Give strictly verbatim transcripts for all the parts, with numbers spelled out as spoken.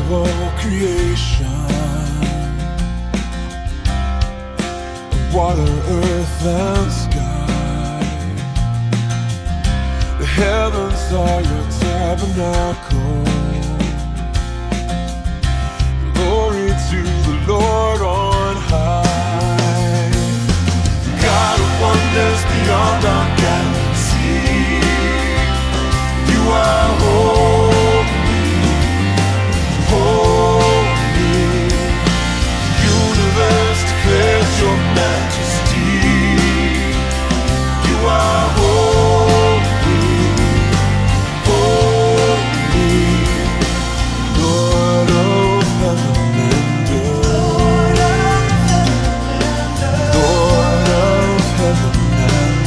of all creation, water, earth, and sky. The heavens are your tabernacle. Glory to the Lord on high. God of wonders beyond our galaxy, you are holy, holy. The universe declares your majesty. You are holy, holy. Lord of heaven and earth, Lord of heaven and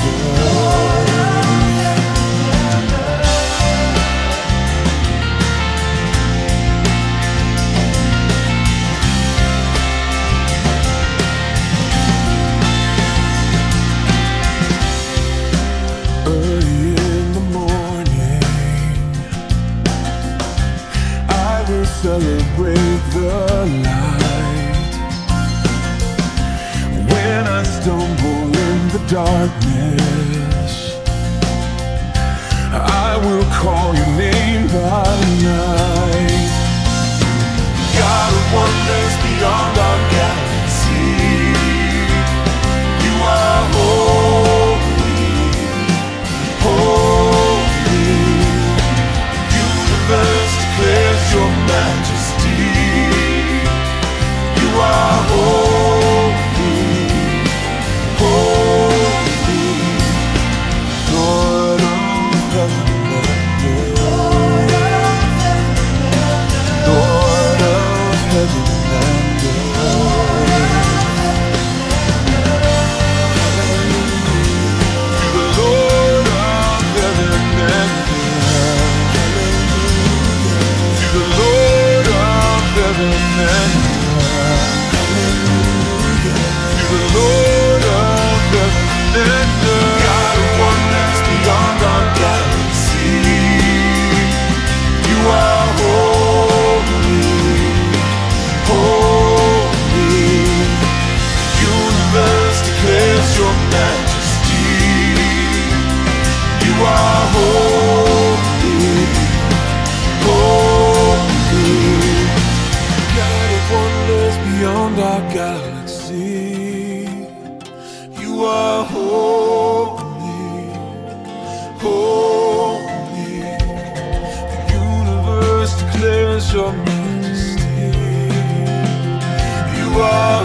early in the morning, I will celebrate the light. When I stumble in the darkness, I will call your name by night. God of wonders beyond our galaxy, you are holy, holy. The universe declares your majesty. You are holy, holy. Lord of heaven and earth, Lord of heaven and earth. To the Lord of heaven and earth, to the Lord of heaven and earth, to the Lord of heaven and earth. God of wonders beyond our galaxy, you are holy, holy. The universe declares your majesty. You are holy, holy. God of wonders beyond our galaxy, you are holy, holy. The universe declares your majesty. You are